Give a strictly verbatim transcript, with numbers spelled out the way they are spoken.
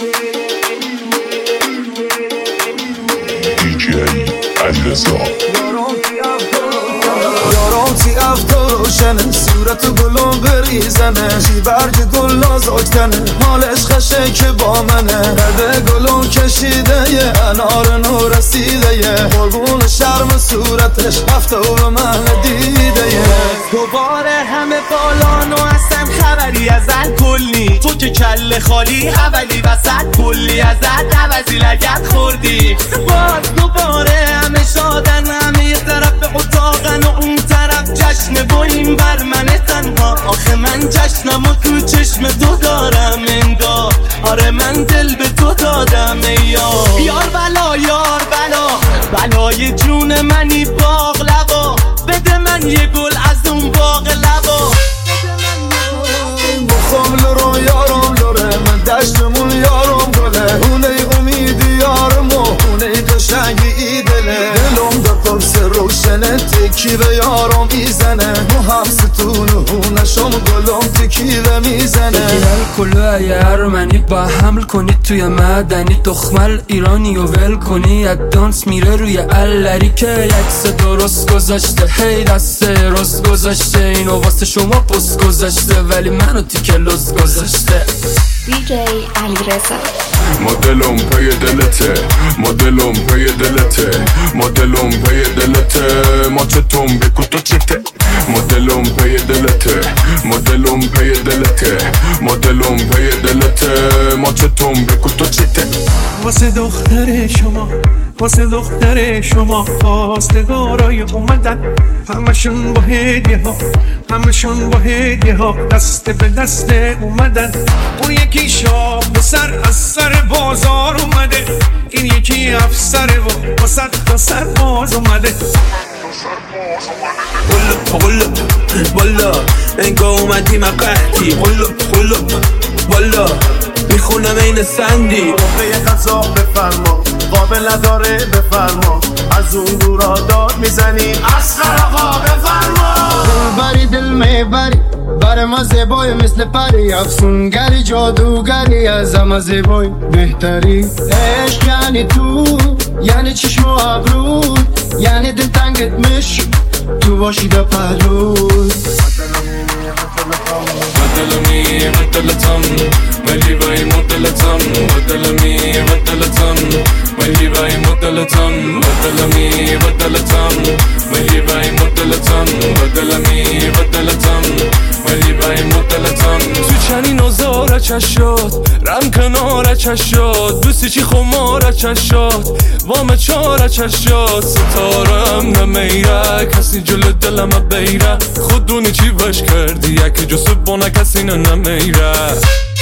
یارم تی افتر روشنه صورت گلم بریزنه چی برگ گل نازکتنه حالش خشه که با منه رده گلم کشیده یه انار نو رسیده یه قربون شرم صورتش هفته و به من دیده یه دوباره همه بالان و اصلا خبری ازت کلی تو که کل خالی اولی وسط کلی ازت عوضی لگت خوردی باز دوباره همه شادن همه یه طرف اتاقن و اون طرف جشن و این بر من تنها آخه من جشنم و تو چشم تو دارم انگار آره من دل به تو دادم ای یار یار بلا یار بلا بلای جون منی باقلبا بده من یه گل از اون باقلبا بخوام لرو یارم لره من دشتمون یارم گله اونه امیدی یارم و اونه قشنگی ای دله دلم دا پرس روشنه تکی به یارم میزنه مو هم ستون و هونشم گلم تکیله میزنه بگیرل کلو ای ارمنی با حمل کنی توی مدنی دخمل ایرانی و ول کنی اد دانس میره روی الری که یکس درست گذاشته هی دست رست گذاشته اینو واسه شما پست گذاشته ولی منو تیکه لست گذاشته دی جی علیرضا مدلم پی دلته مدلم پی دلته مدلم پی دلته ما چتون بکو تو چته مدلم پی دلته مدلم پی دلته مدلم پی دلته ما چتون بکو تو چته واسه دختر شما واسه دختر شما خواستگارای اومدن همشون با هدیه ها همشون با هدیه ها دست به دست اومدن اون یکی شاه به سر از سر بازار اومده این یکی افسر و با صد تا سر باز اومده قلب قلب والا انگاه اومدی مقعدی قلب قلب والا میخونم این سندی موقع غذا بفرما قابل نداره بفرما از اون دورا داد میزنی اصغر آقا بفرما دلبری دل میبری بر ما زیبای مثل پری افسونگری جادوگری از همه زیبای بهتری عشق یعنی تو یعنی چشم و ابرو یعنی دل تنگت مش تو باشی دا پهلوی مدلمی مدلتم ولی بای مدلتم مدلمی مدلتم ولی بای مدلتم مدلمی مدلتم ولی بای مدلتم مدلمی مدلتم ولی بای مدلتم تو چنین آزار چشات رم کنار چشات دوستی چی خمار چشات وام چار چشات ستارم نمیره کسی جلو دلم بیره خودونی چی وش کردی یکی جو سبونه کسی نمیره